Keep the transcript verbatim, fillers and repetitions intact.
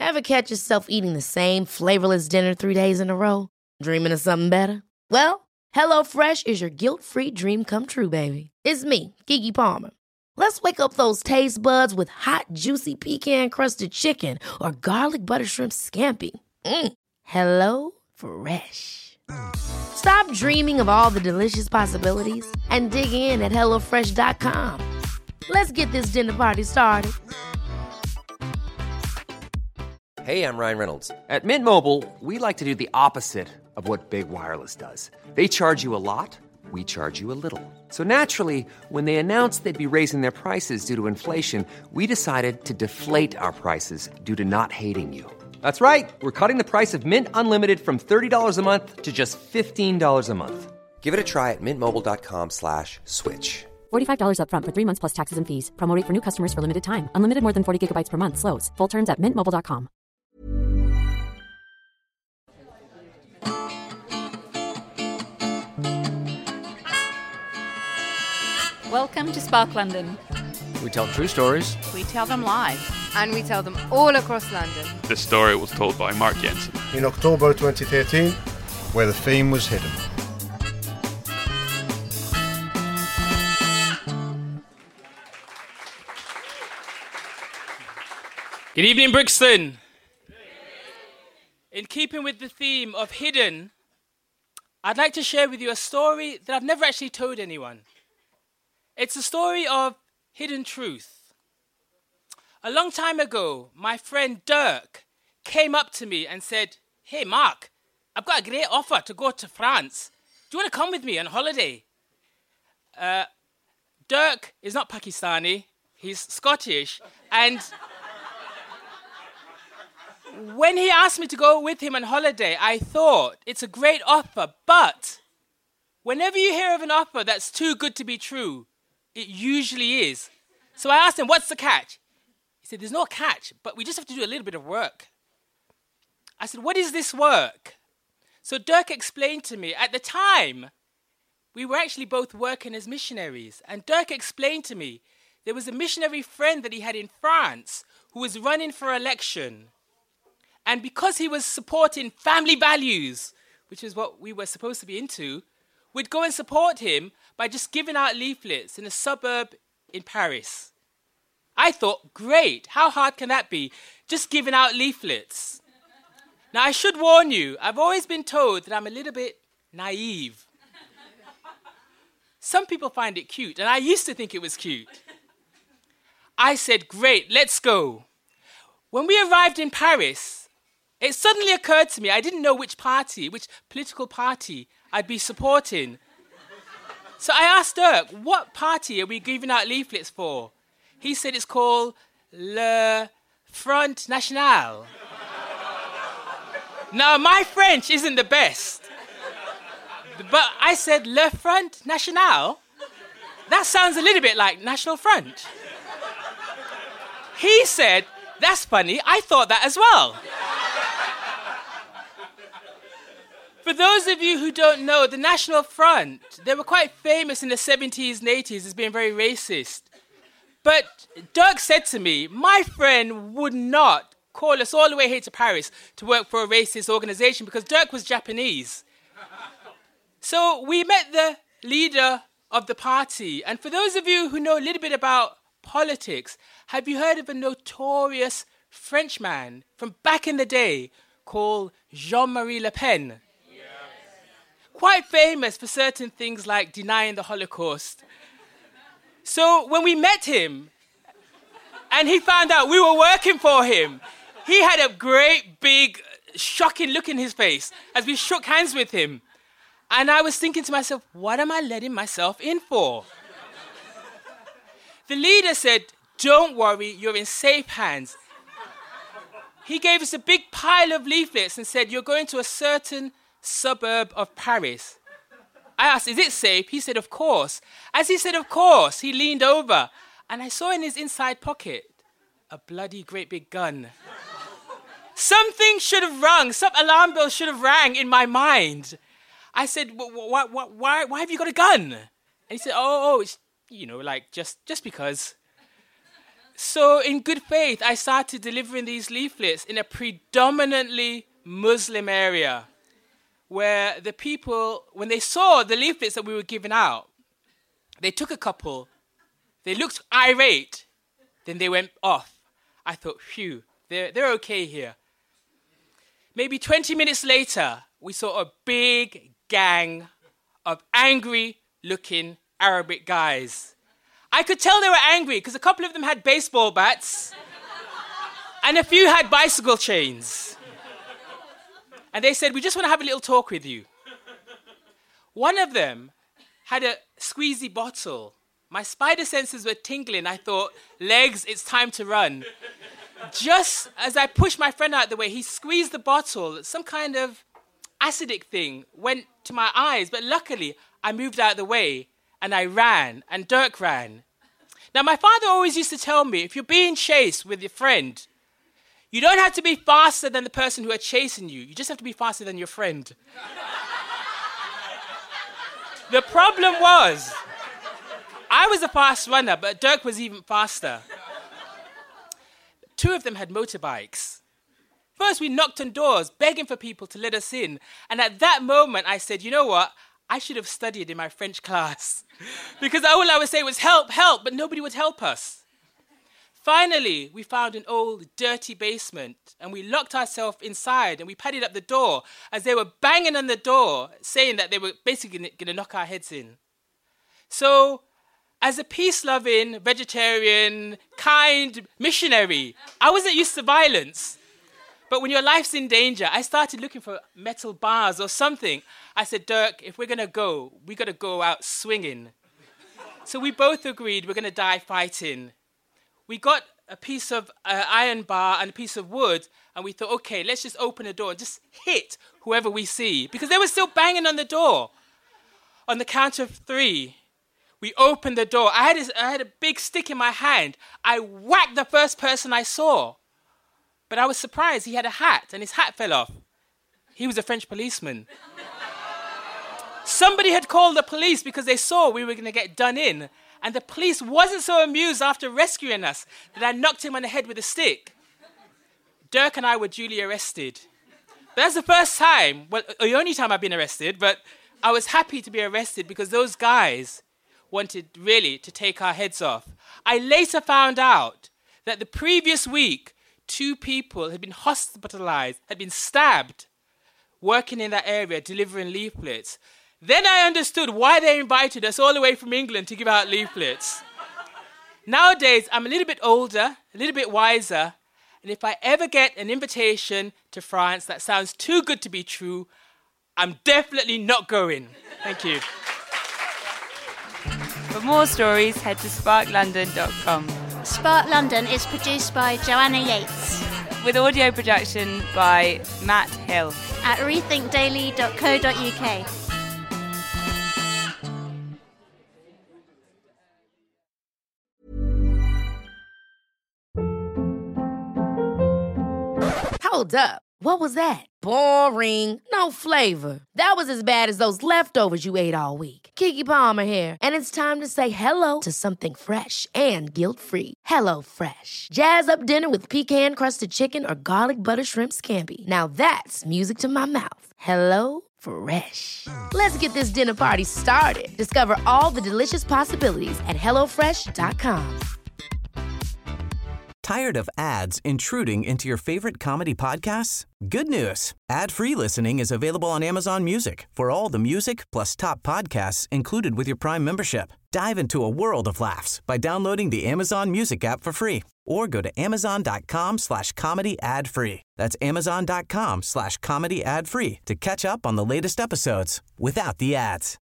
Ever catch yourself eating the same flavorless dinner three days in a row? Dreaming of something better? Well, HelloFresh is your guilt-free dream come true, baby. It's me, Keke Palmer. Let's wake up those taste buds with hot, juicy pecan-crusted chicken or garlic butter shrimp scampi. Mm. Hello Fresh. Stop dreaming of all the delicious possibilities and dig in at hello fresh dot com. Let's get this dinner party started. Hey, I'm Ryan Reynolds. At Mint Mobile, we like to do the opposite of what Big Wireless does. They charge you a lot, we charge you a little. So naturally, when they announced they'd be raising their prices due to inflation, we decided to deflate our prices due to not hating you. That's right. We're cutting the price of Mint Unlimited from thirty dollars a month to just fifteen dollars a month. Give it a try at mintmobile.com slash switch. forty-five dollars up front for three months plus taxes and fees. Promo rate for new customers for limited time. Unlimited more than forty gigabytes per month. Slows full terms at mint mobile dot com. Welcome to Spark London. We tell true stories. We tell them live. And we tell them all across London. This story was told by Mark Jensen. In October twenty thirteen, where the fame was hidden. Good evening, Brixton. In keeping with the theme of hidden, I'd like to share with you a story that I've never actually told anyone. It's a story of hidden truth. A long time ago, my friend Dirk came up to me and said, "Hey Mark, I've got a great offer to go to France. Do you want to come with me on holiday?" Uh, Dirk is not Pakistani, he's Scottish, and when he asked me to go with him on holiday, I thought, it's a great offer, but whenever you hear of an offer that's too good to be true, it usually is. So I asked him, what's the catch? He said, there's no catch, but we just have to do a little bit of work. I said, what is this work? So Dirk explained to me, at the time, we were actually both working as missionaries, and Dirk explained to me, there was a missionary friend that he had in France who was running for election. And because he was supporting family values, which is what we were supposed to be into, we'd go and support him by just giving out leaflets in a suburb in Paris. I thought, great, how hard can that be? Just giving out leaflets. Now, I should warn you, I've always been told that I'm a little bit naive. Some people find it cute, and I used to think it was cute. I said, great, let's go. When we arrived in Paris, it suddenly occurred to me, I didn't know which party, which political party I'd be supporting. So I asked Dirk, what party are we giving out leaflets for? He said it's called Le Front National. Now, my French isn't the best. But I said, Le Front National? That sounds a little bit like National Front. He said, that's funny, I thought that as well. For those of you who don't know, the National Front, they were quite famous in the seventies and eighties as being very racist. But Dirk said to me, my friend would not call us all the way here to Paris to work for a racist organization because Dirk was Japanese. So we met the leader of the party. And for those of you who know a little bit about politics, have you heard of a notorious Frenchman from back in the day called Jean-Marie Le Pen? Quite famous for certain things like denying the Holocaust. So when we met him, and he found out we were working for him, he had a great big shocking look in his face as we shook hands with him. And I was thinking to myself, what am I letting myself in for? The leader said, don't worry, you're in safe hands. He gave us a big pile of leaflets and said, you're going to a certain suburb of Paris. I asked, is it safe? He said, of course. As he said, of course, he leaned over and I saw in his inside pocket a bloody great big gun. Something should have rung, some alarm bell should have rang in my mind. I said, why, why, why, why have you got a gun? And he said, oh, oh, it's, you know, like just, just because. So in good faith, I started delivering these leaflets in a predominantly Muslim area where the people, when they saw the leaflets that we were giving out, they took a couple, they looked irate, then they went off. I thought, phew, they're, they're okay here. Maybe twenty minutes later, we saw a big gang of angry-looking Arabic guys. I could tell they were angry because a couple of them had baseball bats and a few had bicycle chains. And they said, we just want to have a little talk with you. One of them had a squeezy bottle. My spider senses were tingling. I thought, legs, it's time to run. Just as I pushed my friend out of the way, he squeezed the bottle. Some kind of acidic thing went to my eyes, but luckily I moved out of the way and I ran, and Dirk ran. Now, my father always used to tell me, if you're being chased with your friend, you don't have to be faster than the person who are chasing you. You just have to be faster than your friend. The problem was, I was a fast runner, but Dirk was even faster. Two of them had motorbikes. First, we knocked on doors, begging for people to let us in. And at that moment, I said, you know what? I should have studied in my French class. Because all I would say was, help, help, but nobody would help us. Finally, we found an old, dirty basement, and we locked ourselves inside, and we padded up the door as they were banging on the door, saying that they were basically going to knock our heads in. So, as a peace-loving, vegetarian, kind missionary, I wasn't used to violence. But when your life's in danger, I started looking for metal bars or something. I said, Dirk, if we're going to go, we got to go out swinging. So we both agreed we're going to die fighting. We got a piece of uh, iron bar and a piece of wood, and we thought, okay, let's just open the door and just hit whoever we see, because they were still banging on the door. On the count of three, we opened the door. I had, a, I had a big stick in my hand. I whacked the first person I saw. But I was surprised. He had a hat, and his hat fell off. He was a French policeman. Somebody had called the police because they saw we were going to get done in. And the police wasn't so amused after rescuing us that I knocked him on the head with a stick. Dirk and I were duly arrested. But that's the first time, well, the only time I've been arrested, but I was happy to be arrested because those guys wanted really to take our heads off. I later found out that the previous week, two people had been hospitalized, had been stabbed, working in that area, delivering leaflets. Then I understood why they invited us all the way from England to give out leaflets. Nowadays, I'm a little bit older, a little bit wiser, and if I ever get an invitation to France that sounds too good to be true, I'm definitely not going. Thank you. For more stories, head to spark london dot com. Spark London is produced by Joanna Yates. With audio production by Matt Hill. At rethink daily dot co dot uk. Hold up. What was that? Boring. No flavor. That was as bad as those leftovers you ate all week. Keke Palmer here. And it's time to say hello to something fresh and guilt-free. Hello Fresh. Jazz up dinner with pecan-crusted chicken or garlic butter shrimp scampi. Now that's music to my mouth. Hello Fresh. Let's get this dinner party started. Discover all the delicious possibilities at hello fresh dot com. Tired of ads intruding into your favorite comedy podcasts? Good news. Ad-free listening is available on Amazon Music for all the music plus top podcasts included with your Prime membership. Dive into a world of laughs by downloading the Amazon Music app for free or go to amazon.com slash comedy ad free. That's amazon.com slash comedy ad free to catch up on the latest episodes without the ads.